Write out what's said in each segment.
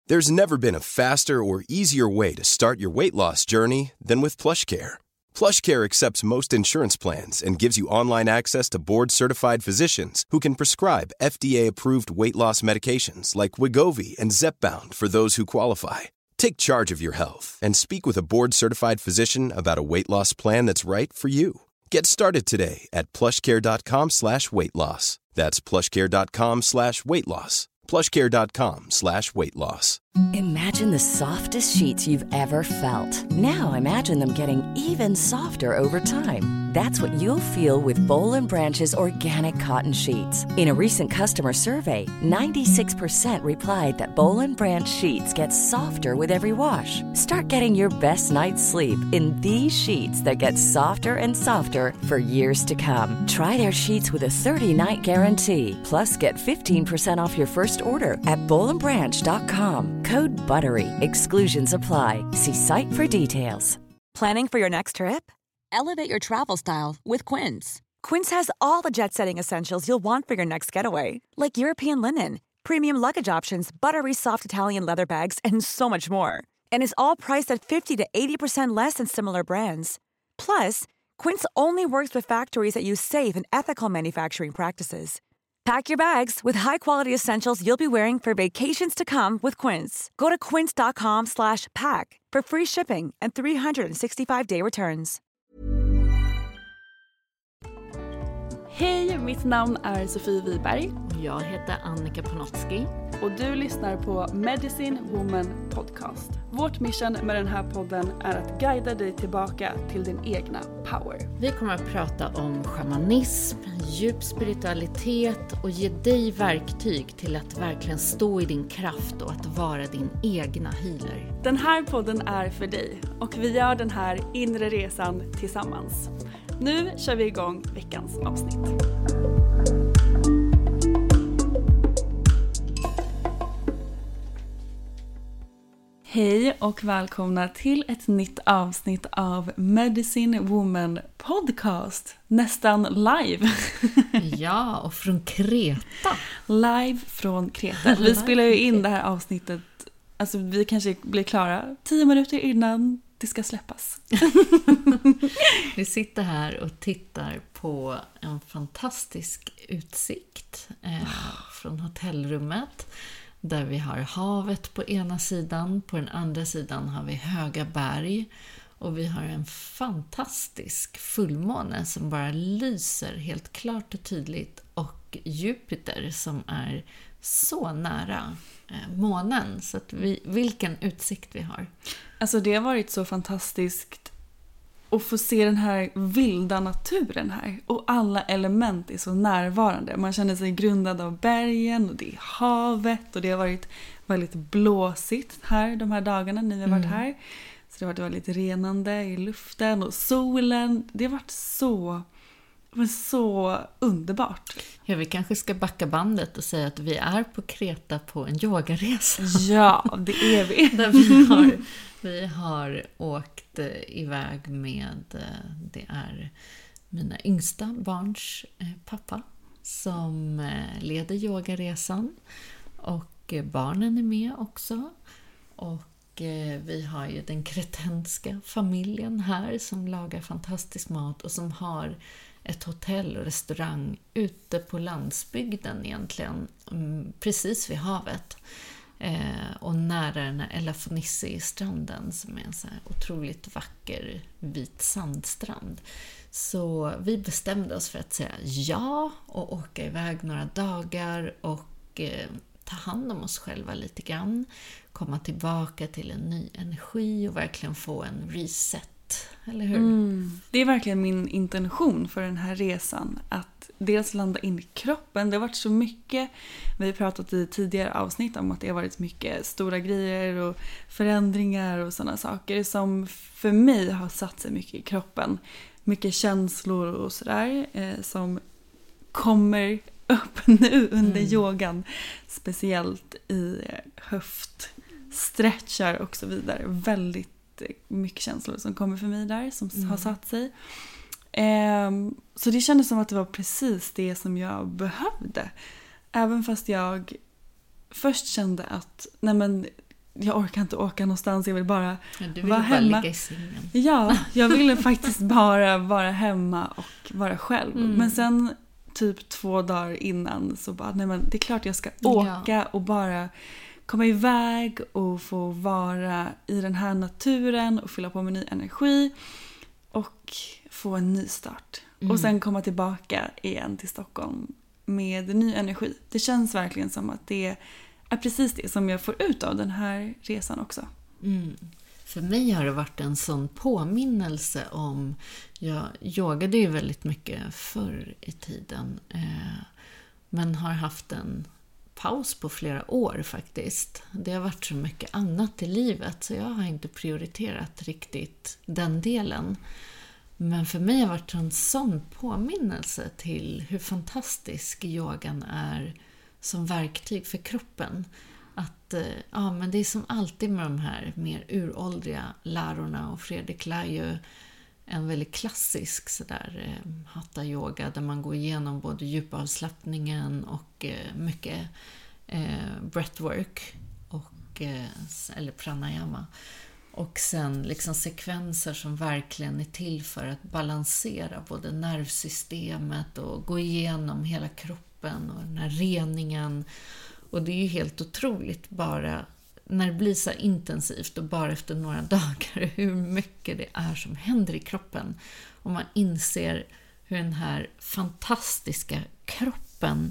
There's never been a faster or easier way to start your weight loss journey than with PlushCare. PlushCare accepts most insurance plans and gives you online access to board-certified physicians who can prescribe FDA-approved weight loss medications like Wegovy and Zepbound for those who qualify. Take charge of your health and speak with a board-certified physician about a weight loss plan that's right for you. Get started today at plushcare.com/weightloss. That's plushcare.com/weightloss. plushcare.com/weightloss. Imagine the softest sheets you've ever felt. Now imagine them getting even softer over time. That's what you'll feel with Boll & Branch's organic cotton sheets. In a recent customer survey, 96% replied that Boll & Branch sheets get softer with every wash. Start getting your best night's sleep in these sheets that get softer and softer for years to come. Try their sheets with a 30-night guarantee. Plus, get 15% off your first order at bollandbranch.com. Code BUTTERY. Exclusions apply. See site for details. Planning for your next trip? Elevate your travel style with Quince. Quince has all the jet-setting essentials you'll want for your next getaway, like European linen, premium luggage options, buttery soft Italian leather bags, and so much more. And is all priced at 50 to 80% less than similar brands. Plus, Quince only works with factories that use safe and ethical manufacturing practices. Pack your bags with high-quality essentials you'll be wearing for vacations to come with Quince. Go to quince.com/pack for free shipping and 365-day returns. Hej, mitt namn är Sofie Wiberg. Jag heter Annika Panotski. Och du lyssnar på Medicine Woman Podcast. Vårt mission med den här podden är att guida dig tillbaka till din egna power. Vi kommer att prata om shamanism, djup spiritualitet och ge dig verktyg till att verkligen stå i din kraft och att vara din egna healer. Den här podden är för dig och vi gör den här inre resan tillsammans. Nu kör vi igång veckans avsnitt. Hej och välkomna till ett nytt avsnitt av Medicine Woman Podcast. Nästan live. Ja, och från Kreta. Live från Kreta. Vi spelar ju in det här avsnittet, alltså vi kanske blir klara 10 minuter innan det ska släppas. Vi sitter här och tittar på en fantastisk utsikt från hotellrummet. Där vi har havet på ena sidan, på den andra sidan har vi höga berg. Och vi har en fantastisk fullmåne som bara lyser helt klart och tydligt. Och Jupiter som är så nära månen. Så att vilken utsikt vi har. Alltså det har varit så fantastiskt att få se den här vilda naturen här. Och alla element är så närvarande. Man känner sig grundad av bergen och det är havet. Och det har varit väldigt blåsigt här de här dagarna ni har varit här. Så det har varit väldigt renande i luften och solen. Det har varit så underbart. Ja, vi kanske ska backa bandet och säga att vi är på Kreta på en yogaresa. Ja, det är vi. Där vi har åkt iväg med, det är mina yngsta barns pappa som leder yogaresan. Och barnen är med också. Och vi har ju den kretenska familjen här som lagar fantastisk mat och som har ett hotell och restaurang ute på landsbygden egentligen, precis vid havet. Och nära den här Elafonissi-stranden som är en så här otroligt vacker vit sandstrand. Så vi bestämde oss för att säga ja och åka iväg några dagar och ta hand om oss själva lite grann. Komma tillbaka till en ny energi och verkligen få en reset. Eller hur? Det är verkligen min intention för den här resan. Att dels landa in i kroppen. Det har varit så mycket. Vi har pratat i tidigare avsnitt om att det har varit mycket stora grejer och förändringar och sådana saker som för mig har satt sig mycket i kroppen. Mycket känslor och sådär som kommer upp nu under yogan. Speciellt i höftstretchar och så vidare. Väldigt mycket känslor som kommer för mig där som har satt sig. Så det kändes som att det var precis det som jag behövde. Även fast jag först kände att jag orkar inte åka någonstans, jag vill bara Du vara bara hemma. ligga i sängen. Ja, jag ville faktiskt bara vara hemma och vara själv. Men sen typ 2 dagar innan så bara, nej men det är klart jag ska åka och bara komma iväg och få vara i den här naturen och fylla på med ny energi och få en ny start. Och sen komma tillbaka igen till Stockholm med ny energi. Det känns verkligen som att det är precis det som jag får ut av den här resan också. För mig har det varit en sån påminnelse om, jag yogade ju väldigt mycket förr i tiden, men har haft en paus på flera år faktiskt. Det har varit så mycket annat i livet så jag har inte prioriterat riktigt den delen. Men för mig har det varit en sån påminnelse till hur fantastisk yogan är som verktyg för kroppen. Att men det är som alltid med de här mer uråldriga lärorna, och Fredrik lär ju en väldigt klassisk sådär hatha yoga där man går igenom både djupavslappningen och mycket breathwork och eller pranayama. Och sen liksom sekvenser som verkligen är till för att balansera både nervsystemet och gå igenom hela kroppen och den här reningen. Och det är ju helt otroligt bara när det blir så intensivt och bara efter några dagar hur mycket det är som händer i kroppen. Och man inser hur den här fantastiska kroppen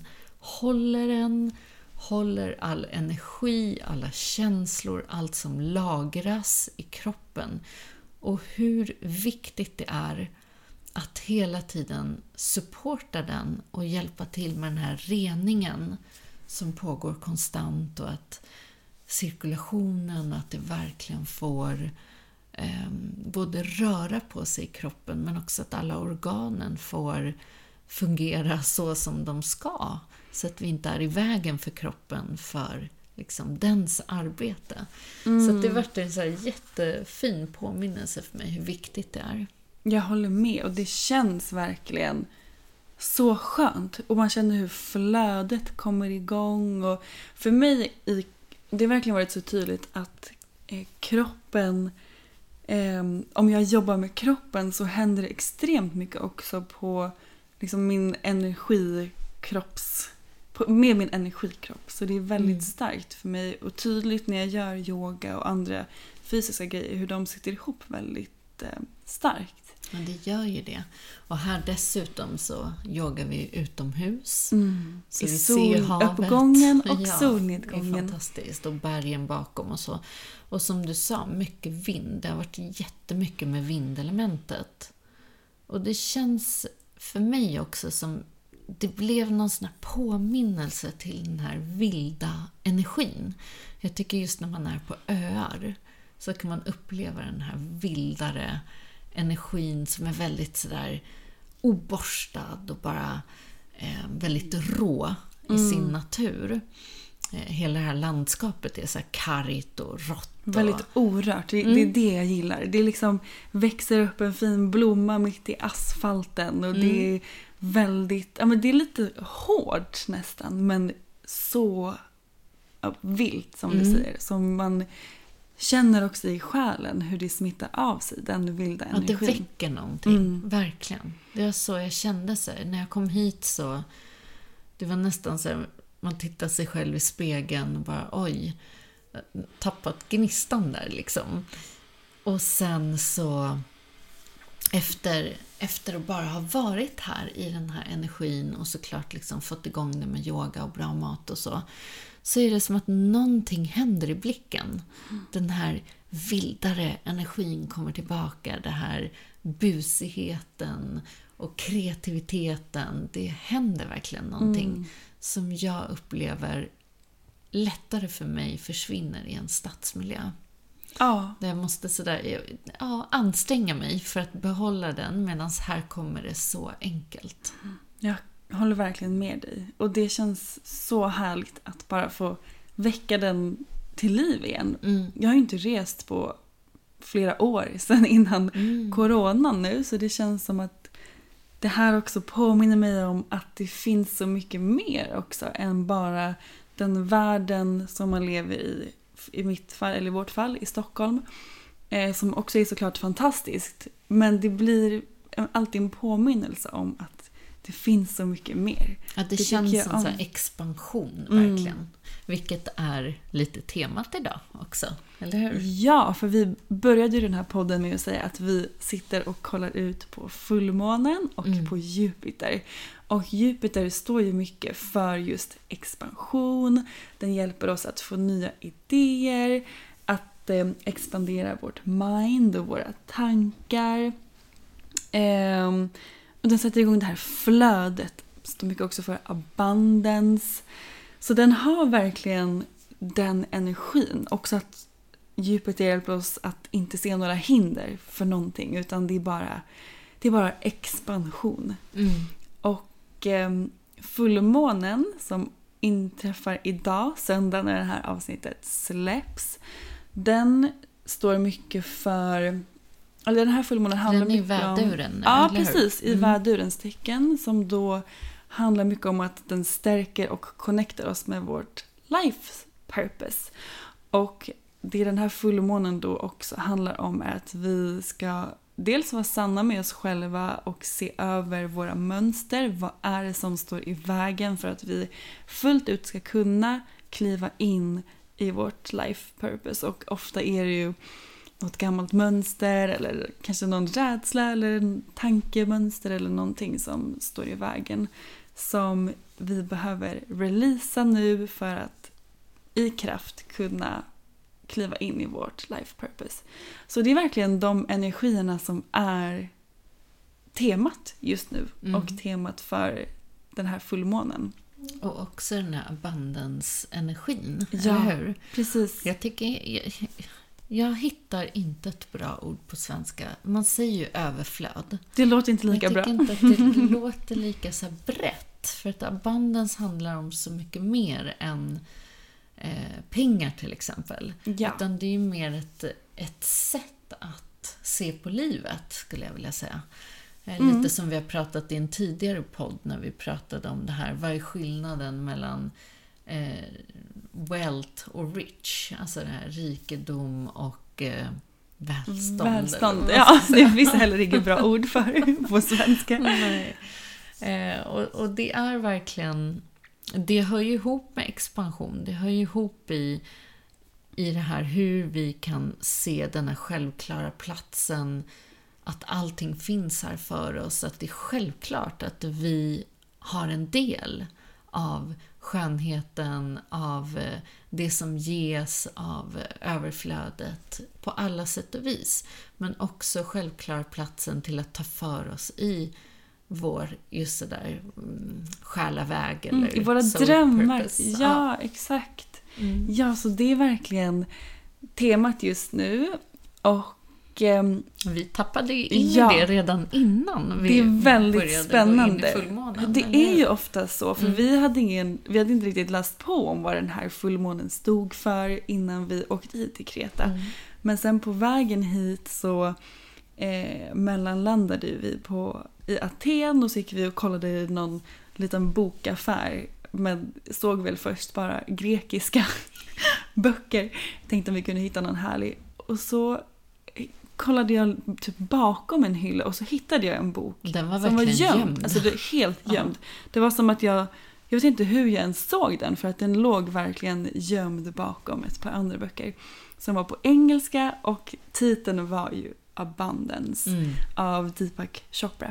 håller all energi, alla känslor, allt som lagras i kroppen. Och hur viktigt det är att hela tiden supporta den och hjälpa till med den här reningen som pågår konstant, och att cirkulationen, att det verkligen får både röra på sig i kroppen men också att alla organen får fungera så som de ska, så att vi inte är i vägen för kroppen för liksom dens arbete. Så att det har varit en så här jättefin påminnelse för mig hur viktigt det är. Jag håller med, och det känns verkligen så skönt. Och man känner hur flödet kommer igång. Och för mig, det har verkligen varit så tydligt att kroppen, om jag jobbar med kroppen så händer det extremt mycket också på liksom min med min energikropp. Så det är väldigt starkt för mig och tydligt när jag gör yoga och andra fysiska grejer hur de sitter ihop väldigt starkt. Men det gör ju det. Och här dessutom så yogar vi utomhus. Så i vi ser havet. Soluppgången och solnedgången. Det är fantastiskt. Och bergen bakom och så. Och som du sa, mycket vind. Det har varit jättemycket med vindelementet. Och det känns för mig också som det blev någon sån här påminnelse till den här vilda energin. Jag tycker just när man är på öar så kan man uppleva den här vildare energin som är väldigt sådär oborstad och bara väldigt rå i sin natur. Hela det här landskapet är så här kargt och rått. Väldigt orört. Det är det jag gillar. Det liksom växer upp en fin blomma mitt i asfalten och det är väldigt, ja men det är lite hårt nästan, men så vilt som du säger, som man känner också i själen hur det smittar av sig, den vilda energin. Ja, det väcker någonting, verkligen. Det var så jag kände sig. När jag kom hit så, det var nästan så här, man tittar sig själv i spegeln och bara, oj, tappat gnistan där liksom. Och sen så, efter att bara ha varit här i den här energin och såklart liksom fått igång det med yoga och bra mat och så är det som att någonting händer i blicken. Den här vildare energin kommer tillbaka, det här busigheten och kreativiteten. Det händer verkligen någonting som jag upplever lättare för mig försvinner i en stadsmiljö. Ja. Där jag måste anstränga mig för att behålla den, medan här kommer det så enkelt. Jag håller verkligen med dig. Och det känns så härligt att bara få väcka den till liv igen. Jag har ju inte rest på flera år sedan innan coronan nu. Så det känns som att det här också påminner mig om att det finns så mycket mer också än bara den världen som man lever i i vårt fall i Stockholm, som också är såklart fantastiskt. Men det blir alltid en påminnelse om att det finns så mycket mer. Att det känns som så här expansion, verkligen. Vilket är lite temat idag också, eller hur? Ja, för vi började ju den här podden med att säga att vi sitter och kollar ut på fullmånen och på Jupiter. Och Jupiter står ju mycket för just expansion. Den hjälper oss att få nya idéer, att expandera vårt mind och våra tankar. Och den sätter igång det här flödet. Står mycket också för abundance. Så den har verkligen den energin. Också att Jupiter hjälper oss att inte se några hinder för någonting. Utan det är bara expansion. Och fullmånen som inträffar idag, söndag när det här avsnittet släpps. Den står mycket för... Alltså den här fullmånen handlar mycket om... Den är i väduren. Ja, precis. I vädurens tecken. Som då handlar mycket om att den stärker och connectar oss med vårt life purpose. Och det den här fullmånen då också handlar om är att vi ska dels vara sanna med oss själva och se över våra mönster. Vad är det som står i vägen för att vi fullt ut ska kunna kliva in i vårt life purpose. Och ofta är det ju något gammalt mönster eller kanske någon rädsla eller en tankemönster eller någonting som står i vägen som vi behöver releasa nu för att i kraft kunna kliva in i vårt life purpose. Så det är verkligen de energierna som är temat just nu och temat för den här fullmånen. Och också den här abundance-energin, ja, eller hur? Precis. Jag hittar inte ett bra ord på svenska. Man säger ju överflöd. Det låter inte lika bra. Jag tycker inte att det låter lika så brett. För att abundance handlar om så mycket mer än pengar till exempel. Ja. Utan det är ju mer ett sätt att se på livet, skulle jag vilja säga. Lite som vi har pratat i en tidigare podd när vi pratade om det här. Vad är skillnaden mellan wealth och rich? Alltså det här rikedom och välstånd. Välstånd, ja. Det finns heller inget bra ord för på svenska. Nej. Och det är verkligen... Det hör ju ihop med expansion. Det hör ju ihop i det här hur vi kan se den här självklara platsen. Att allting finns här för oss. Att det är självklart att vi har en del av skönheten, av det som ges, av överflödet på alla sätt och vis. Men också självklar platsen till att ta för oss i vår, just det där, själaväg eller i våra drömmar. Purpose. Ja, exakt. Ja, så det är verkligen temat just nu. Och vi tappade in i det redan innan vi det är väldigt spännande. Fullmånen, det är ju ofta så, för vi hade inte riktigt läst på om vad den här fullmånen stod för innan vi åkte hit till Kreta. Men sen på vägen hit så mellanlandade vi i Aten och så gick vi och kollade i någon liten bokaffär, men såg väl först bara grekiska böcker. Tänkte om vi kunde hitta någon härlig, och så kollade jag typ bakom en hylla och så hittade jag en bok. Den var som verkligen var gömd. Alltså det är helt gömd. Det var som att jag vet inte hur jag ens såg den, för att den låg verkligen gömd bakom ett par andra böcker som var på engelska, och titeln var ju Abundance av Deepak Chopra.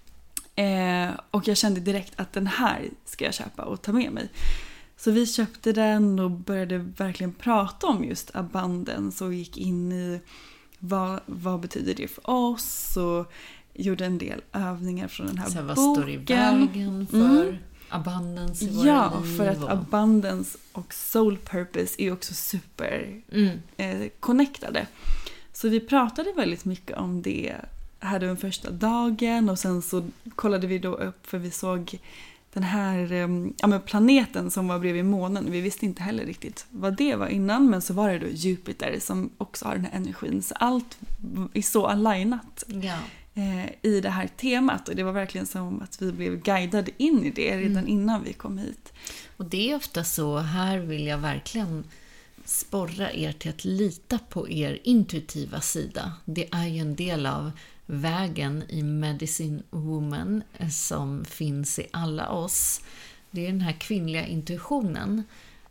Och jag kände direkt att den här ska jag köpa och ta med mig. Så vi köpte den och började verkligen prata om just abundance och gick in i vad betyder det för oss, och gjorde en del övningar från den här boken. Vad står i vägen för abundance i våra liv? Ja, för att abundance och soul purpose är också super connectade. Så vi pratade väldigt mycket om det här den första dagen, och sen så kollade vi då upp, för vi såg den här planeten som var bredvid månen. Vi visste inte heller riktigt vad det var innan, men så var det då Jupiter som också har den här energin. Så allt är så alignat i det här temat, och det var verkligen som att vi blev guidade in i det redan innan vi kom hit. Och det är ofta så, här vill jag verkligen sporra er till att lita på er intuitiva sida. Det är ju en del av vägen i Medicine Woman som finns i alla oss. Det är den här kvinnliga intuitionen.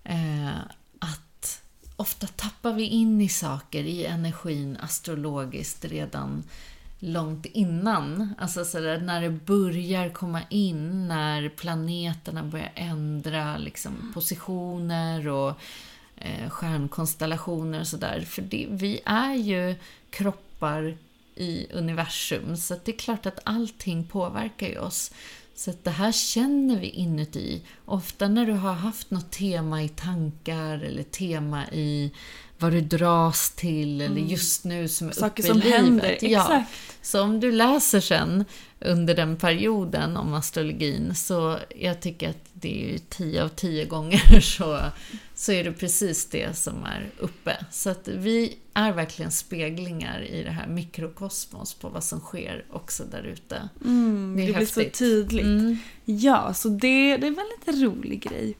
Att ofta tappar vi in i saker, i energin astrologiskt redan långt innan. Alltså sådär, när det börjar komma in, när planeterna börjar ändra liksom, positioner och stjärnkonstellationer och sådär. För vi är ju kroppar i universum, så att det är klart att allting påverkar ju oss. Så att det här känner vi inuti. Ofta när du har haft något tema i tankar eller tema i vad du dras till eller just nu som är saker uppe som i livet. händer, Ja. exakt. Så om du läser sen under den perioden om astrologin, så jag tycker att det är ju 10 av 10 gånger så är det precis det som är uppe. Så att vi är verkligen speglingar i det här mikrokosmos på vad som sker också där ute. Det blir så tydligt. Ja, så det är en väldigt rolig grej.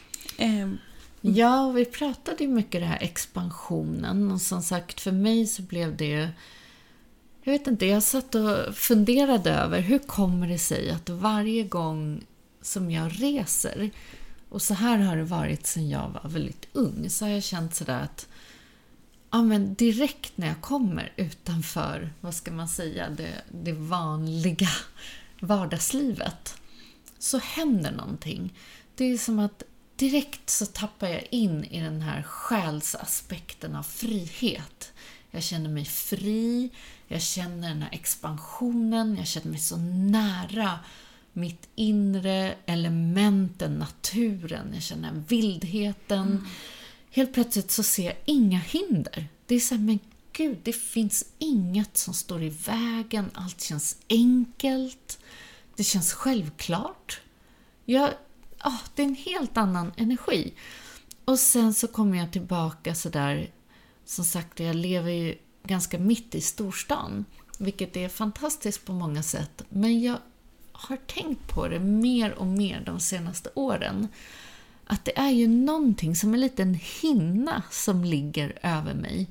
Ja, och vi pratade ju mycket om den här expansionen. Och som sagt, för mig så blev det ju... Jag vet inte, jag satt och funderade över hur kommer det sig att varje gång som jag reser, och så här har det varit sedan jag var väldigt ung, så har jag känt sådär att men direkt när jag kommer utanför, vad ska man säga, det vanliga vardagslivet, så händer någonting. Det är som att direkt så tappar jag in i den här själsaspekten av frihet. Jag känner mig fri, jag känner den här expansionen, jag känner mig så nära mitt inre elementen, naturen, jag känner vildheten. Helt plötsligt så ser jag inga hinder. Det är så här, men gud, det finns inget som står i vägen, allt känns enkelt, det känns självklart. Det är en helt annan energi. Och sen så kommer jag tillbaka så där, som sagt, jag lever ju ganska mitt i storstan, vilket är fantastiskt på många sätt. Men jag har tänkt på det mer och mer de senaste åren, att det är ju någonting som en liten hinna som ligger över mig.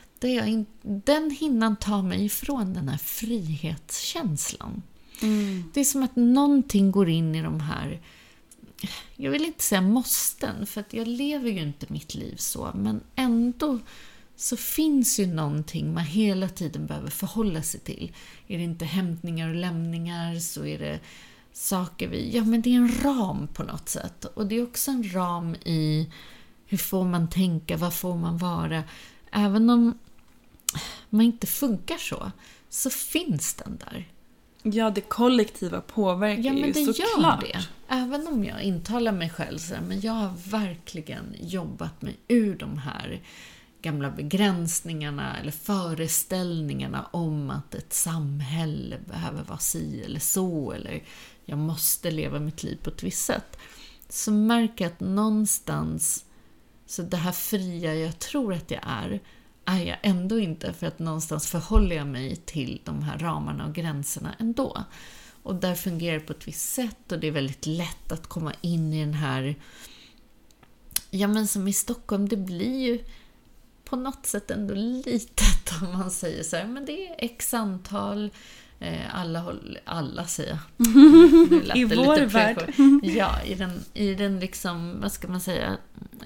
Den hinnan tar mig ifrån den här frihetskänslan. Det är som att någonting går in i de här, jag vill inte säga måsten, för att jag lever ju inte mitt liv så, men ändå så finns ju någonting man hela tiden behöver förhålla sig till. Är det inte hämtningar och lämningar, så är det saker men det är en ram på något sätt. Och det är också en ram i hur får man tänka, vad får man vara. Även om man inte funkar så finns den där. Ja, det kollektiva påverkar men ju det såklart. Gör det. Även om jag intalar mig själv så här, men jag har verkligen jobbat mig ur de här gamla begränsningarna eller föreställningarna om att ett samhälle behöver vara si eller så, eller jag måste leva mitt liv på ett visst sätt. Så märker jag att någonstans, så det här fria jag tror att jag är jag ändå inte, för att någonstans förhåller jag mig till de här ramarna och gränserna ändå. Och där fungerar det på ett visst sätt, och det är väldigt lätt att komma in i den här, men som i Stockholm, det blir ju på något sätt ändå litet om man säger så här, men det är x antal, alla säger i vår värld. Ja, i den liksom, vad ska man säga,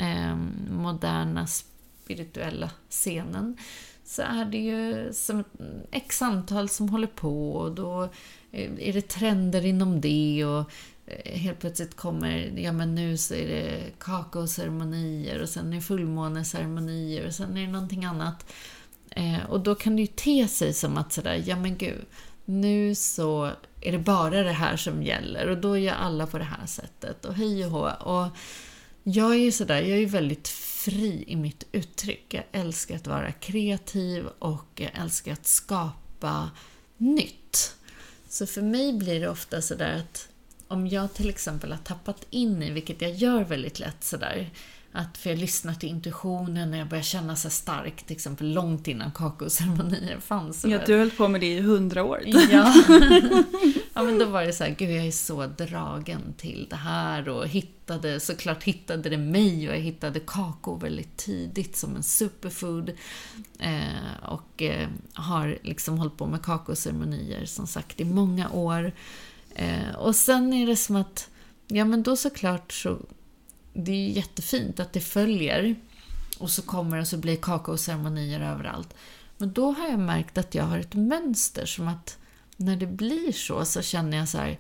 moderna spirituella scenen, så är det ju som x antal som håller på, och då är det trender inom det, och helt plötsligt kommer, men nu så är det kakaoceremonier, och sen är det fullmåneceremonier, och sen är det någonting annat. Och då kan det ju te sig som att sådär, men gud, nu så är det bara det här som gäller, och då gör alla på det här sättet, och hej och hå. Och jag är ju sådär, jag är ju väldigt fri i mitt uttryck. Jag älskar att vara kreativ, och jag älskar att skapa nytt. Så för mig blir det ofta sådär att om jag till exempel har tappat in i, vilket jag gör väldigt lätt sådär, att för jag lyssnar till intuitionen när jag börjar känna sig stark, till exempel långt innan kakaoceremonier fanns. Ja, du höll på med det i 100 år. Ja, Ja, men då var det så här, gud jag är så dragen till det här och hittade det mig och jag hittade kakao väldigt tidigt som en superfood och har liksom hållit på med kakaoceremonier som sagt i många år. Och sen är det som att, ja men då såklart så, det är ju jättefint att det följer och så kommer det och så blir kakaoceremonier överallt. Men då har jag märkt att jag har ett mönster som att när det blir så känner jag så här,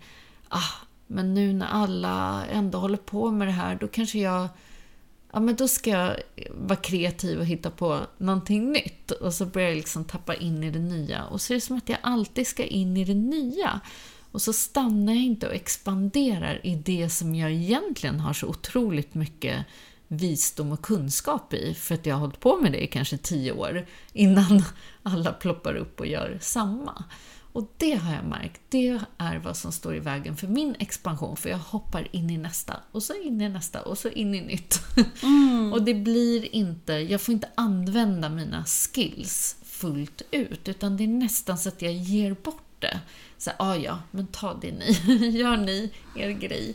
men nu när alla ändå håller på med det här, då kanske men då ska jag vara kreativ och hitta på någonting nytt. Och så börjar jag liksom tappa in i det nya. Och så är det som att jag alltid ska in i det nya. Och så stannar jag inte och expanderar i det som jag egentligen har så otroligt mycket visdom och kunskap i. För att jag har hållit på med det i kanske 10 år innan alla ploppar upp och gör samma. Och det har jag märkt, det är vad som står i vägen för min expansion. För jag hoppar in i nästa, och så in i nästa, och så in i nytt. Och det blir inte, jag får inte använda mina skills fullt ut. Utan det är nästan så att jag ger bort det. Så men ta det ni, gör ni er grej.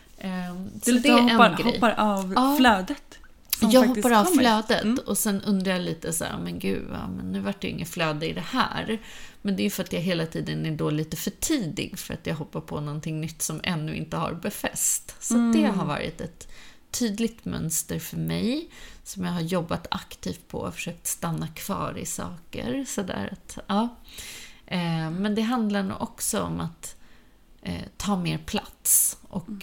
Så det är en grej. Hoppar av flödet. Jag hoppar av flödet och sen undrar jag lite så här, men gud, men nu vart det inget flöde i det här. Men det är för att jag hela tiden är då lite för tidig för att jag hoppar på någonting nytt som ännu inte har befäst. Så det har varit ett tydligt mönster för mig som jag har jobbat aktivt på och försökt stanna kvar i saker. Så där att, men det handlar nog också om att ta mer plats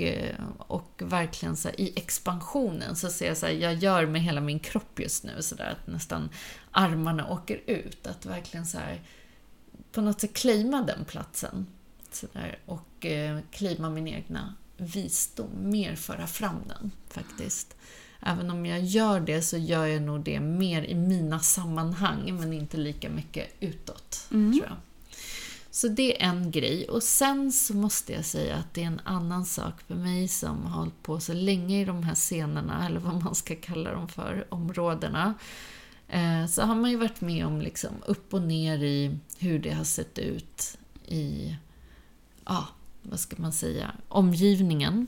och verkligen så här, i expansionen så ser jag så här, jag gör med hela min kropp just nu så där att nästan armarna åker ut, att verkligen så här på något sätt claima den platsen så där, och claima min egna visdom, mer föra fram den faktiskt. Även om jag gör det så gör jag nog det mer i mina sammanhang men inte lika mycket utåt tror jag. Så det är en grej. Och sen så måste jag säga att det är en annan sak för mig som har hållit på så länge i de här scenerna, eller vad man ska kalla dem för, områdena. Så har man ju varit med om liksom upp och ner i hur det har sett ut i, vad ska man säga, omgivningen.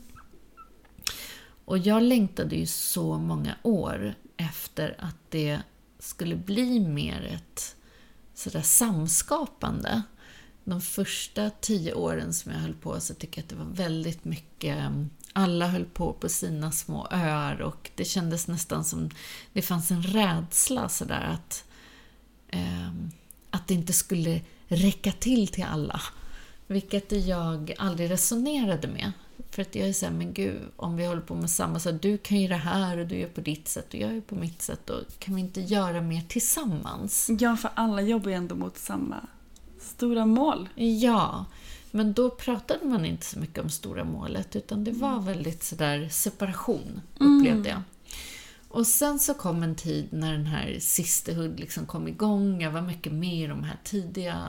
Och jag längtade ju så många år efter att det skulle bli mer ett sådär samskapande. De första 10 åren som jag höll på så tycker jag att det var väldigt mycket, alla höll på sina små öar och det kändes nästan som det fanns en rädsla sådär att det inte skulle räcka till alla. Vilket jag aldrig resonerade med. För att jag är såhär, men gud, om vi håller på med samma, så du kan ju det här och du gör på ditt sätt och jag gör på mitt sätt, och kan vi inte göra mer tillsammans? Ja, för alla jobbar ju ändå mot samma stora mål. Ja, men då pratade man inte så mycket om stora målet, utan det var väldigt sådär separation, upplevde jag. Och sen så kom en tid när den här Sisterhood liksom kom igång. Jag var mycket med i de här tidiga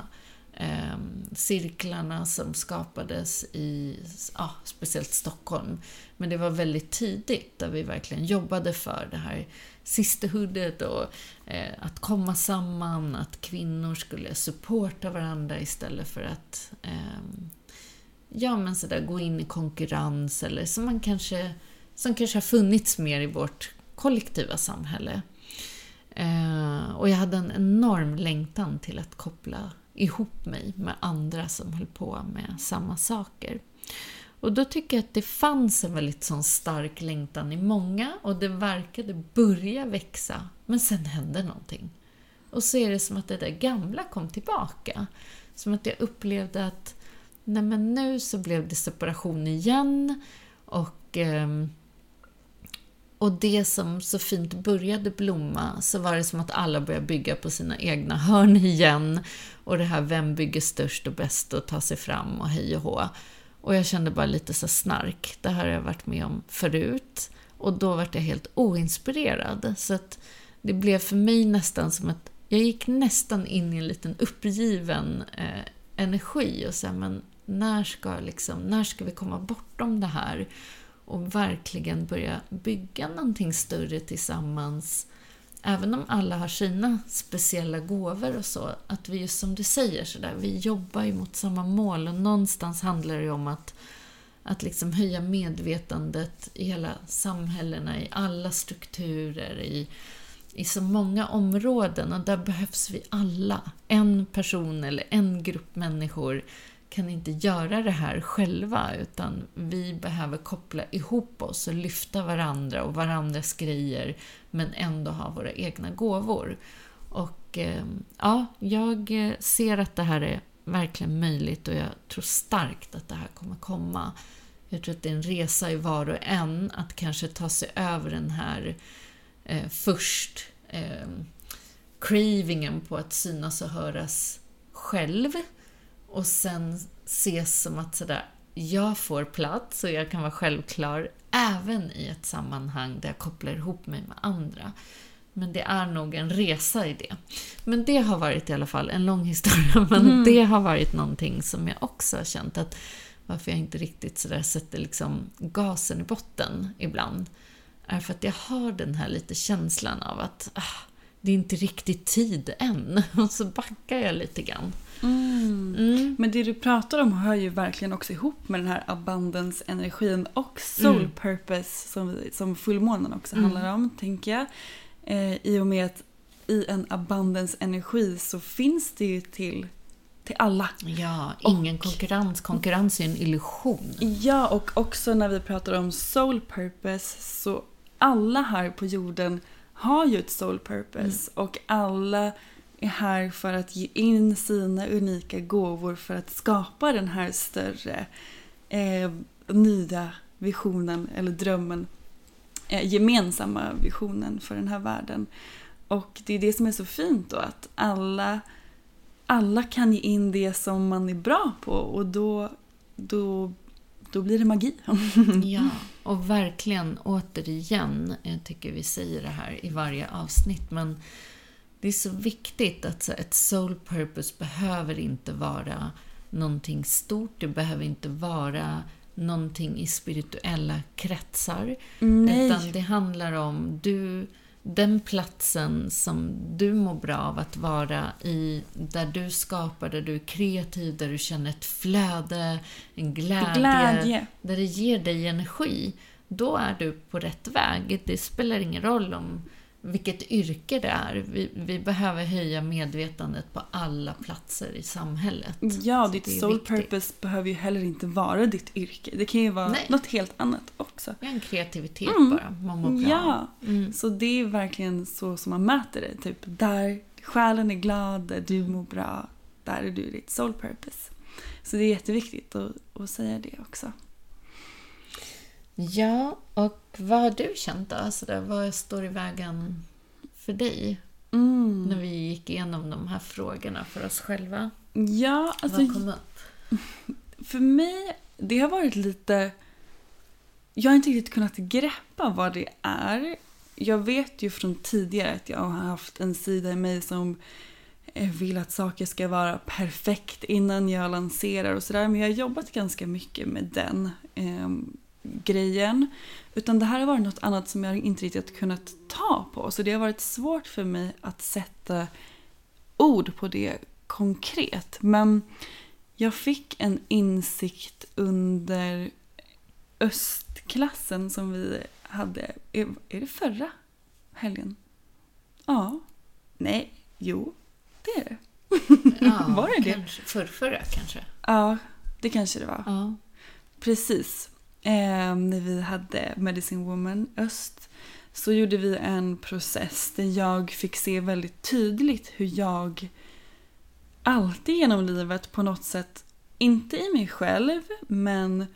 cirklarna som skapades i speciellt Stockholm. Men det var väldigt tidigt där vi verkligen jobbade för det här sisterhoodet och att komma samman, att kvinnor skulle supporta varandra istället för att så där, gå in i konkurrens, eller som kanske har funnits mer i vårt kollektiva samhälle. Och jag hade en enorm längtan till att koppla ihop mig med andra som höll på med samma saker. Och då tycker jag att det fanns en väldigt sån stark längtan i många, och det verkade börja växa, men sen hände någonting. Och så är det som att det där gamla kom tillbaka. Som att jag upplevde att nu så blev det separation igen, och det som så fint började blomma, så var det som att alla började bygga på sina egna hörn igen. Och det här, vem bygger störst och bäst och tar sig fram och hej och hå. Och jag kände bara lite så snark. Det här har jag varit med om förut. Och då var jag helt oinspirerad. Så att det blev för mig nästan som att jag gick nästan in i en liten uppgiven energi. Och så här, men när ska vi komma bortom det här? Och verkligen börja bygga någonting större tillsammans. även om alla har sina speciella gåvor och så, att vi just som du säger sådär, vi jobbar ju mot samma mål och någonstans handlar det ju om att liksom höja medvetandet i hela samhällena, i alla strukturer, i så många områden, och där behövs vi alla. En person eller en grupp människor kan inte göra det här själva, utan vi behöver koppla ihop oss och lyfta varandra och varandras grejer, men ändå ha våra egna gåvor. Och ja, jag ser att det här är verkligen möjligt, och jag tror starkt att det här kommer komma. Jag tror att det är en resa i var och en att kanske ta sig över den här först cravingen på att synas och höras själv, och sen ses som att sådär, jag får plats och jag kan vara självklar även i ett sammanhang där jag kopplar ihop mig med andra. Men det är nog en resa i det. Men det har varit i alla fall en lång historia, men det har varit någonting som jag också har känt att varför jag inte riktigt sådär sätter liksom gasen i botten ibland, är för att jag har den här lite känslan av att det är inte riktigt tid än. Och så backar jag lite grann. Men det du pratar om hör ju verkligen också ihop med den här abundance-energin och soul purpose som fullmånen också handlar om, tänker jag. I och med att i en abundance-energi så finns det ju till alla. Ja, ingen konkurrens. Konkurrens är en illusion. Ja, och också när vi pratar om soul purpose, så alla här på jorden har ju ett soul purpose. Och alla är här för att ge in sina unika gåvor för att skapa den här större nya visionen eller drömmen, gemensamma visionen för den här världen. Och det är det som är så fint då, att alla kan ge in det som man är bra på, och då blir det magi. Ja, och verkligen återigen, jag tycker vi säger det här i varje avsnitt, men det är så viktigt att ett soul purpose behöver inte vara någonting stort, det behöver inte vara någonting i spirituella kretsar. Nej. Utan det handlar om den platsen som du mår bra av att vara i, där du skapar, där du är kreativ, där du känner ett flöde, en glädje, där det ger dig energi. Då är du på rätt väg. Det spelar ingen roll om vilket yrke det är. Vi behöver höja medvetandet på alla platser i samhället. Ja, ditt soul purpose behöver ju heller inte vara ditt yrke. Det kan ju vara något helt annat också. Det är en kreativitet bara. Man mår bra. Ja, så det är verkligen så som man mäter det. Typ där själen är glad, där du mår bra, där är du ditt soul purpose. Så det är jätteviktigt att säga det också. Ja, och vad har du känt då? Alltså vad står i vägen för dig när vi gick igenom de här frågorna för oss själva? Ja, alltså, vad kom upp? För mig, det har varit lite... Jag har inte riktigt kunnat greppa vad det är. Jag vet ju från tidigare att jag har haft en sida i mig som vill att saker ska vara perfekt innan jag lanserar och sådär. Men jag har jobbat ganska mycket med den grejen. Utan det här har varit något annat som jag inte riktigt kunnat ta på. Så det har varit svårt för mig att sätta ord på det konkret. Men jag fick en insikt under östklassen som vi hade. Är det förra helgen? Ja. Nej. Jo. Det är det. Ja, var det kanske, förra kanske? Ja, det kanske det var. Ja. Precis. När vi hade Medicine Woman Öst så gjorde vi en process där jag fick se väldigt tydligt hur jag alltid genom livet på något sätt, inte i mig själv men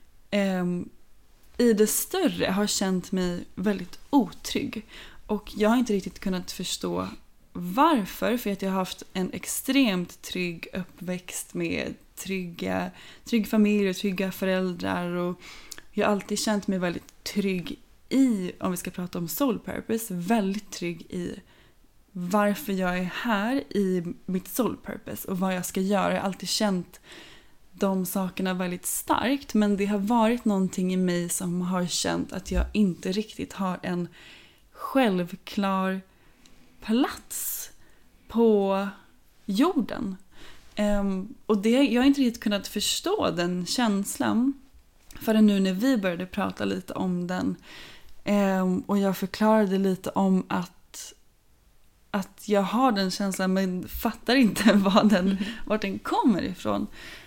i det större, har känt mig väldigt otrygg. Och jag har inte riktigt kunnat förstå varför, för att jag har haft en extremt trygg uppväxt med trygg familj och trygga föräldrar, och jag har alltid känt mig väldigt trygg i, om vi ska prata om soul purpose, väldigt trygg i varför jag är här i mitt soul purpose och vad jag ska göra. Jag har alltid känt de sakerna väldigt starkt, men det har varit någonting i mig som har känt att jag inte riktigt har en självklar plats på jorden. Och jag har inte riktigt kunnat förstå den känslan förrän nu när vi började prata lite om den. Och jag förklarade lite om att jag har den känslan men fattar inte vart den kommer ifrån.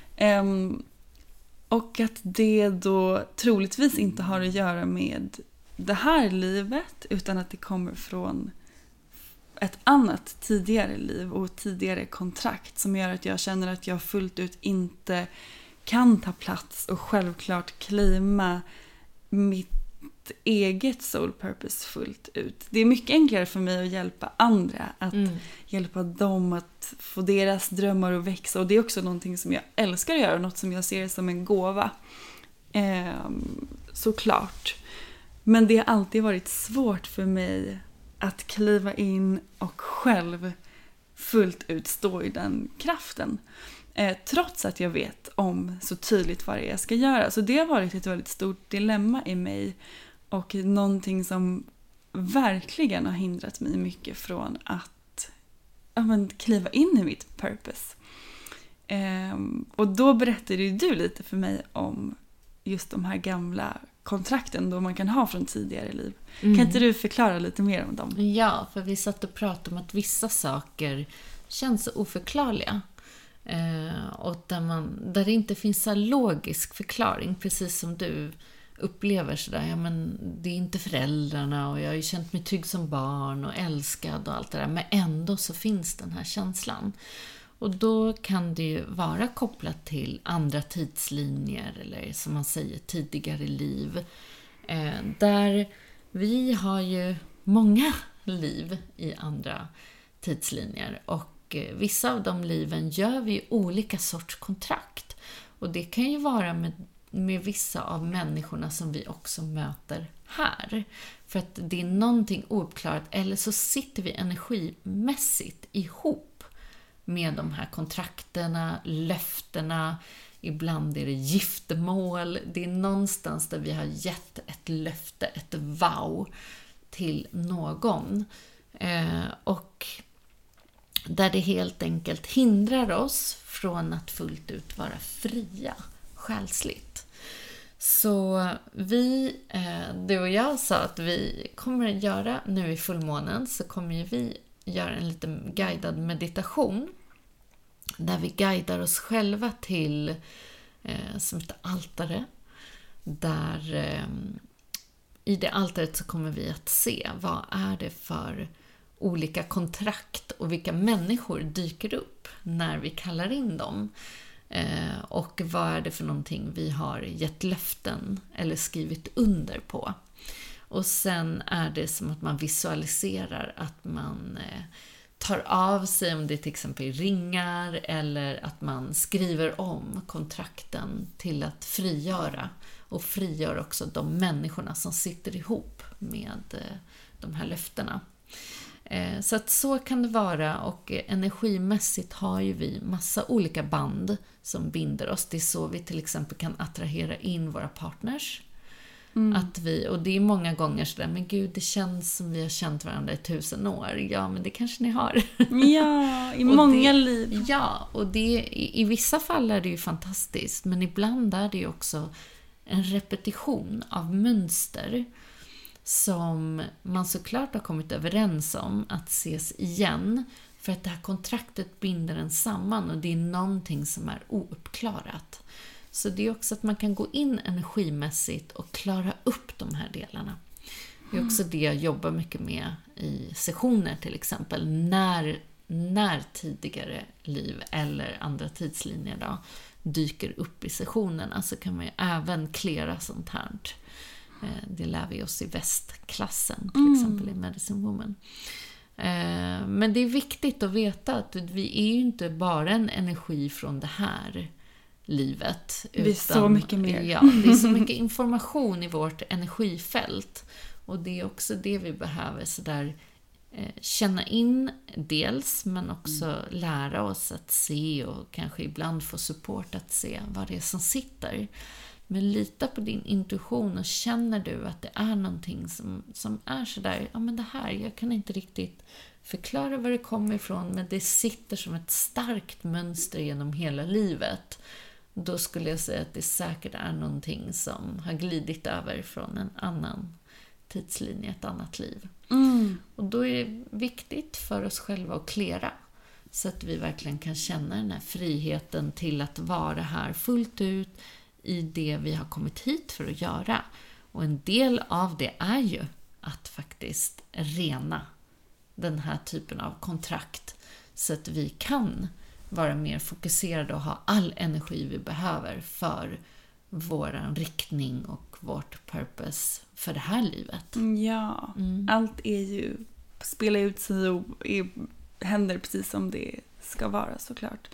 Och att det då troligtvis inte har att göra med det här livet utan att det kommer från ett annat tidigare liv och tidigare kontrakt som gör att jag känner att jag fullt ut inte kan ta plats och självklart claima mitt eget soul purpose fullt ut. Det är mycket enklare för mig att hjälpa andra, att hjälpa dem att få deras drömmar att växa, och det är också någonting som jag älskar att göra, något som jag ser som en gåva. Såklart. Men det har alltid varit svårt för mig att kliva in och själv fullt ut stå i den kraften. Trots att jag vet om så tydligt vad det är jag ska göra. Så det har varit ett väldigt stort dilemma i mig. Och någonting som verkligen har hindrat mig mycket från att kliva in i mitt purpose. Och då berättade ju du lite för mig om just de här gamla kontrakten då man kan ha från tidigare liv. Kan inte du förklara lite mer om dem? Ja, för vi satt och pratade om att vissa saker känns så oförklarliga. Och där det inte finns en logisk förklaring, precis som du upplever sådär, ja men det är inte föräldrarna och jag har ju känt mig trygg som barn och älskad och allt det där, men ändå så finns den här känslan. Och då kan det ju vara kopplat till andra tidslinjer eller som man säger tidigare liv. Där vi har ju många liv i andra tidslinjer och vissa av de liven gör vi olika sorts kontrakt. Och det kan ju vara med vissa av människorna som vi också möter här. För att det är någonting ouppklarat, eller så sitter vi energimässigt ihop med de här kontrakterna, löftena, ibland är det giftermål. Det är någonstans där vi har gett ett löfte, ett vow till någon. Och där det helt enkelt hindrar oss från att fullt ut vara fria själsligt. Så du och jag sa att vi kommer att göra, nu i fullmånen så kommer vi göra en liten guidad meditation där vi guidar oss själva till som ett altare, där i det altaret så kommer vi att se vad är det för olika kontrakt och vilka människor dyker upp när vi kallar in dem. Och vad är det för någonting vi har gett löften eller skrivit under på. Och sen är det som att man visualiserar att man tar av sig, om det till exempel ringar, eller att man skriver om kontrakten till att frigöra. Och frigör också de människorna som sitter ihop med de här löftena. Så att så kan det vara, och energimässigt har ju vi massa olika band som binder oss. Det är så vi till exempel kan attrahera in våra partners. Och det är många gånger sådär, men gud, det känns som vi har känt varandra i 1000 år. Ja, men det kanske ni har. Ja, i många liv. Ja, och i vissa fall är det ju fantastiskt, men ibland är det ju också en repetition av mönster som man såklart har kommit överens om att ses igen, för att det här kontraktet binder en samman och det är någonting som är ouppklarat. Så det är också att man kan gå in energimässigt och klara upp de här delarna. Det är också det jag jobbar mycket med i sessioner till exempel. När tidigare liv eller andra tidslinjer då dyker upp i sessionerna, så kan man ju även klära sånt här. Det lär vi oss i västklassen till exempel i Medicine Woman. Men det är viktigt att veta att vi är ju inte bara en energi från det här livet. Det är så mycket mer. Ja, det är så mycket information i vårt energifält. Och det är också det vi behöver så där, känna in dels, men också lära oss att se och kanske ibland få support att se vad det är som sitter. Men lita på din intuition, och känner du att det är någonting som är sådär, ja men det här, jag kan inte riktigt förklara var det kommer ifrån, men det sitter som ett starkt mönster genom hela livet, då skulle jag säga att det säkert är någonting som har glidit över från en annan tidslinje, ett annat liv. Och då är det viktigt för oss själva att klära, så att vi verkligen kan känna den här friheten till att vara här fullt ut i det vi har kommit hit för att göra. Och en del av det är ju att faktiskt rena den här typen av kontrakt, så att vi kan vara mer fokuserade och ha all energi vi behöver för våran riktning och vårt purpose för det här livet. Ja, allt är ju, spelar ut sig och händer precis som det ska vara, såklart.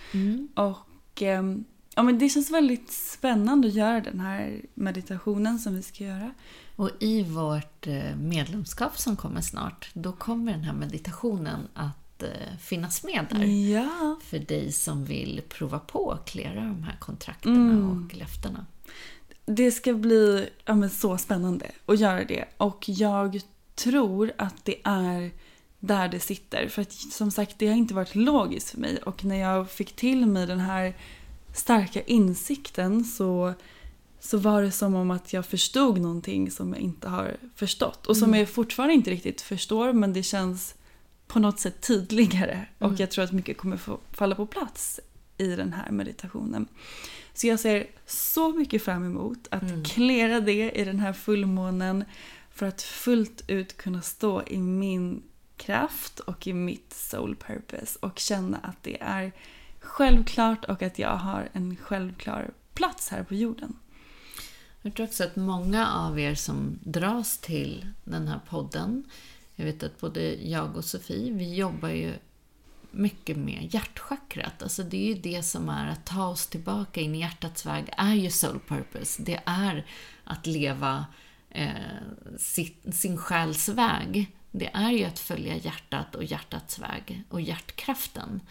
Och ja, men det känns väldigt spännande att göra den här meditationen som vi ska göra. Och i vårt medlemskap som kommer snart, då kommer den här meditationen att finnas med där. Ja. För dig som vill prova på att klära de här kontrakterna och löftena. Det ska bli så spännande att göra det. Och jag tror att det är där det sitter. För att som sagt, det har inte varit logiskt för mig. Och när jag fick till mig den här starka insikten så var det som om att jag förstod någonting som jag inte har förstått. Och som jag fortfarande inte riktigt förstår, men det känns på något sätt tydligare. Och jag tror att mycket kommer falla på plats i den här meditationen. Så jag ser så mycket fram emot att klära det i den här fullmånen, för att fullt ut kunna stå i min kraft och i mitt soul purpose och känna att det är självklart och att jag har en självklar plats här på jorden. Jag tror också att många av er som dras till den här podden, jag vet att både jag och Sofie, vi jobbar ju mycket med hjärtchakrat. Alltså det är ju det som är att ta oss tillbaka in i hjärtats väg, är ju soul purpose. Det är att leva sin själs väg. Det är ju att följa hjärtat och hjärtats väg och hjärtkraften.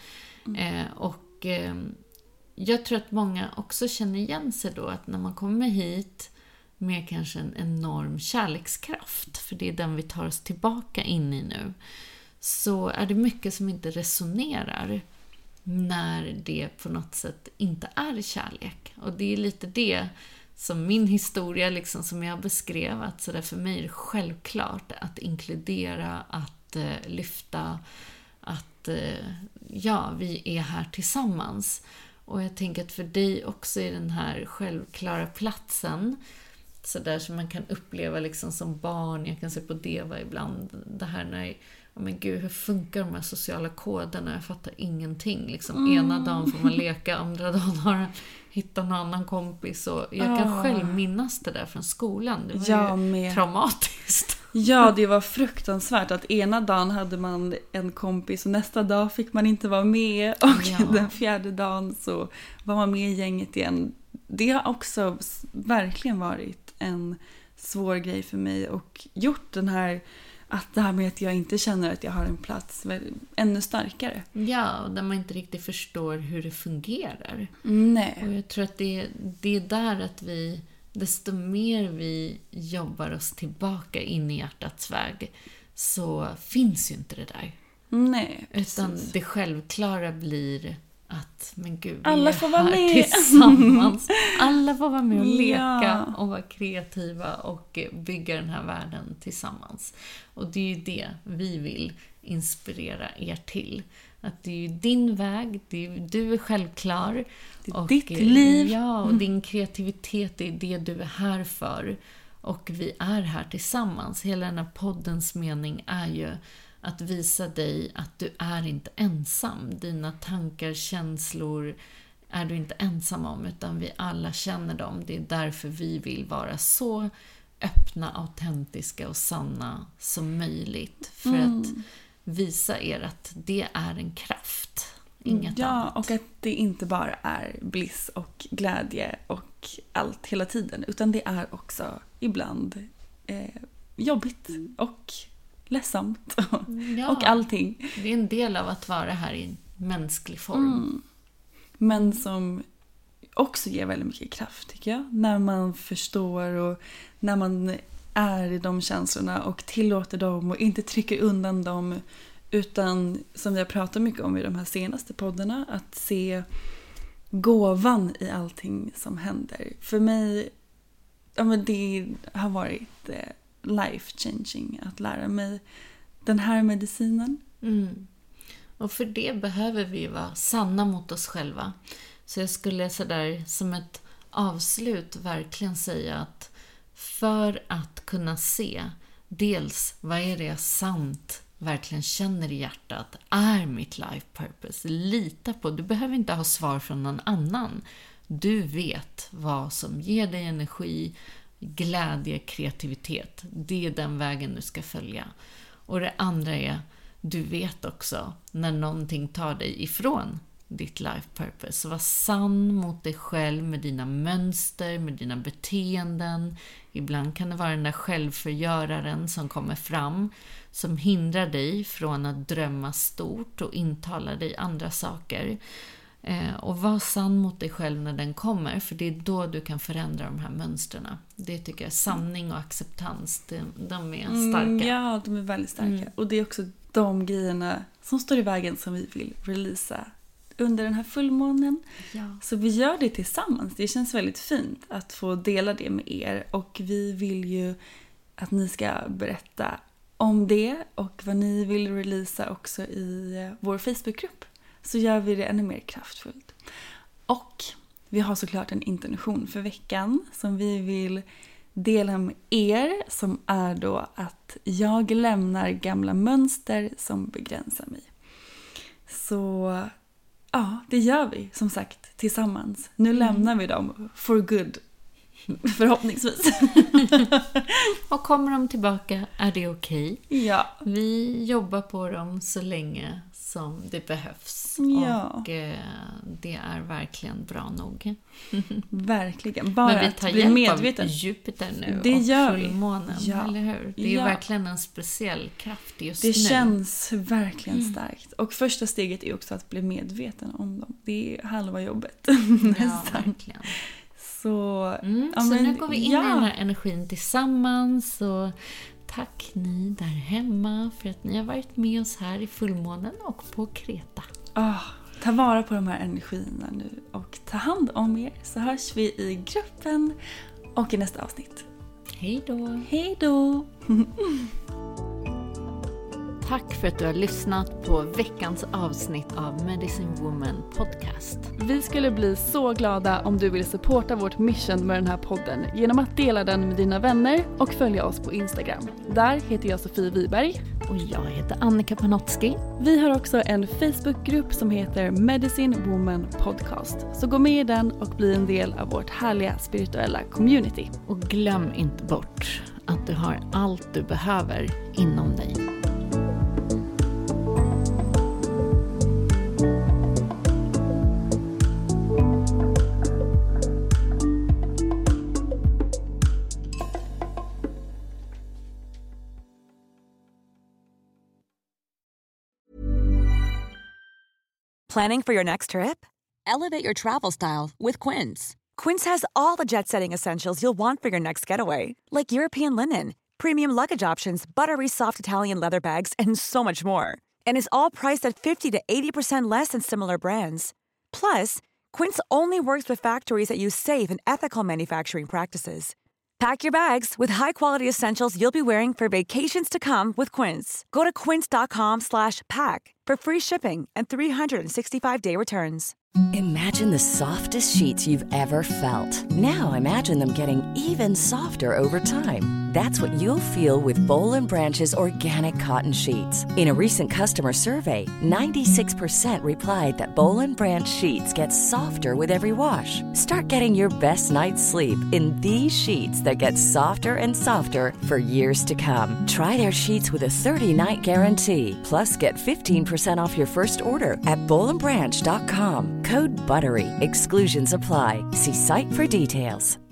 Jag tror att många också känner igen sig då, att när man kommer hit med kanske en enorm kärlekskraft, för det är den vi tar oss tillbaka in i nu, så är det mycket som inte resonerar när det på något sätt inte är kärlek. Och det är lite det som min historia liksom, som jag beskrev, att så där för mig är det självklart att inkludera, att lyfta, att vi är här tillsammans. Och jag tänker att för dig också är den här självklara platsen, så där som man kan uppleva liksom som barn. Jag kan se på Deva ibland, det här när men gud, hur funkar de här sociala koderna? Jag fattar ingenting. Liksom, ena dagen får man leka, andra dagen har hittat någon annan kompis. Och jag kan själv minnas det där från skolan. Det var ju traumatiskt. Ja, det var fruktansvärt att ena dagen hade man en kompis och nästa dag fick man inte vara med. Och den fjärde dagen så var man med i gänget igen. Det har också verkligen varit en svår grej för mig och gjort den här, att det här med att jag inte känner att jag har en plats ännu starkare. Ja, och där man inte riktigt förstår hur det fungerar. Nej. Och jag tror att det är där att vi, desto mer vi jobbar oss tillbaka in i hjärtats väg, så finns ju inte det där. Nej, utan det självklara blir att, men gud, alla får vara med tillsammans. Alla får vara med och leka och vara kreativa och bygga den här världen tillsammans. Och det är ju det vi vill inspirera er till. Att det är ju din väg, du är självklar. Det är ditt liv. Ja, och din kreativitet är det du är här för. Och vi är här tillsammans. Hela den här poddens mening är ju att visa dig att du är inte ensam. Dina tankar, känslor är du inte ensam om, utan vi alla känner dem. Det är därför vi vill vara så öppna, autentiska och sanna som möjligt. För att visa er att det är en kraft, inget annat. Och att det inte bara är bliss och glädje och allt hela tiden, utan det är också ibland jobbigt och ledsamt och allting. Det är en del av att vara här i mänsklig form. Men som också ger väldigt mycket kraft, tycker jag. När man förstår och när man är i de känslorna och tillåter dem och inte trycker undan dem, Utan som jag pratar mycket om i de här senaste poddarna, att se gåvan i allting som händer. För mig, det har varit life changing att lära mig den här medicinen. Och för det behöver vi vara sanna mot oss själva. Så jag skulle sådär som ett avslut verkligen säga att för att kunna se dels vad är det jag sant verkligen känner i hjärtat är mitt life purpose. Lita på, du behöver inte ha svar från någon annan. Du vet vad som ger dig energi, glädje, kreativitet. Det är den vägen du ska följa. Och det andra är, du vet också när någonting tar dig ifrån ditt life purpose. Så var sann mot dig själv med dina mönster, med dina beteenden. Ibland kan det vara den där självförgöraren som kommer fram, som hindrar dig från att drömma stort och intala dig andra saker. Och var sann mot dig själv när den kommer, för det är då du kan förändra de här mönstren. Det tycker jag, sanning och acceptans, de är starka. Ja, de är väldigt starka. Och det är också de grejerna som står i vägen som vi vill releasa under den här fullmånen. Ja. Så vi gör det tillsammans. Det känns väldigt fint att få dela det med er. Och vi vill ju att ni ska berätta om det och vad ni vill releasa också i vår Facebookgrupp. Så gör vi det ännu mer kraftfullt. Och vi har såklart en intention för veckan som vi vill dela med er, som är då att jag lämnar gamla mönster som begränsar mig. Så ja, det gör vi som sagt tillsammans. Nu lämnar vi dem for good, förhoppningsvis. Och kommer de tillbaka är det okej. Ja. Vi jobbar på dem så länge som det behövs. Ja. Och det är verkligen bra nog. Verkligen. Bara men vi tar hjälp medveten. av Jupiter nu det och gör fullmånen, ja. Eller hur? Det är verkligen en speciell kraft just det nu. Det känns verkligen starkt. Och första steget är också att bli medveten om dem. Det är halva jobbet. Ja, verkligen. Så, så nu går vi in i den här energin tillsammans. Och tack ni där hemma för att ni har varit med oss här i fullmånen och på Kreta. Ta vara på de här energierna nu och ta hand om er, så hörs vi i gruppen och i nästa avsnitt. Hej då! Hej då! Tack för att du har lyssnat på veckans avsnitt av Medicine Woman Podcast. Vi skulle bli så glada om du vill supporta vårt mission med den här podden genom att dela den med dina vänner och följa oss på Instagram. Där heter jag Sofie Wiberg. Och jag heter Annika Panotski. Vi har också en Facebookgrupp som heter Medicine Woman Podcast. Så gå med i den och bli en del av vårt härliga spirituella community. Och glöm inte bort att du har allt du behöver inom dig. Planning for your next trip? Elevate your travel style with Quince. Quince has all the jet-setting essentials you'll want for your next getaway, like European linen, premium luggage options, buttery soft Italian leather bags, and so much more. And is all priced at 50 to 80% less than similar brands. Plus, Quince only works with factories that use safe and ethical manufacturing practices. Pack your bags with high-quality essentials you'll be wearing for vacations to come with Quince. Go to quince.com/pack for free shipping and 365-day returns. Imagine the softest sheets you've ever felt. Now imagine them getting even softer over time. That's what you'll feel with Boll & Branch's organic cotton sheets. In a recent customer survey, 96% replied that Boll & Branch sheets get softer with every wash. Start getting your best night's sleep in these sheets that get softer and softer for years to come. Try their sheets with a 30-night guarantee. Plus, get 15% off your first order at bollandbranch.com. Code BUTTERY. Exclusions apply. See site for details.